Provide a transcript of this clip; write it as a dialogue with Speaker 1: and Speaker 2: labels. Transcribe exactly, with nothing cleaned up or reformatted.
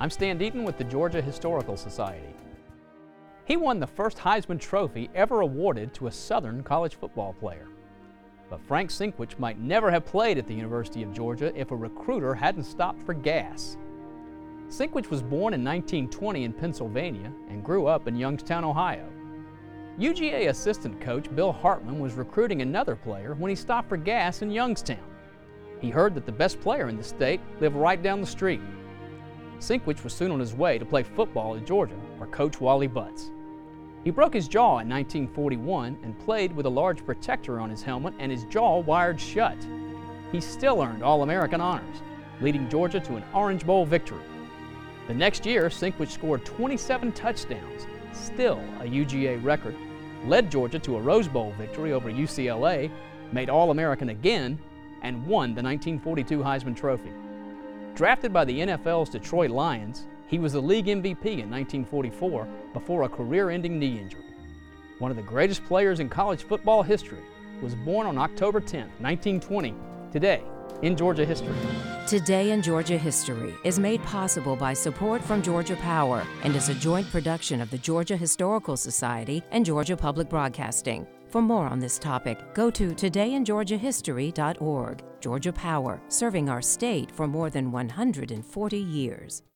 Speaker 1: I'm Stan Deaton with the Georgia Historical Society. He won the first Heisman Trophy ever awarded to a Southern college football player. But Frank Sinkwich might never have played at the University of Georgia if a recruiter hadn't stopped for gas. Sinkwich was born in nineteen twenty in Pennsylvania and grew up in Youngstown, Ohio. U G A assistant coach Bill Hartman was recruiting another player when he stopped for gas in Youngstown. He heard that the best player in the state lived right down the street. Sinkwich was soon on his way to play football at Georgia for Coach Wally Butts. He broke his jaw in nineteen forty-one and played with a large protector on his helmet and his jaw wired shut. He still earned All-American honors, leading Georgia to an Orange Bowl victory. The next year, Sinkwich scored twenty-seven touchdowns, still a U G A record, led Georgia to a Rose Bowl victory over U C L A, made All-American again, and won the nineteen forty-two Heisman Trophy. Drafted by the N F L's Detroit Lions, he was the league M V P in nineteen forty-four before a career-ending knee injury. One of the greatest players in college football history was born on October tenth, nineteen twenty, today in Georgia history.
Speaker 2: Today in Georgia History is made possible by support from Georgia Power and is a joint production of the Georgia Historical Society and Georgia Public Broadcasting. For more on this topic, go to today in georgia history dot org. Georgia Power, serving our state for more than one hundred forty years.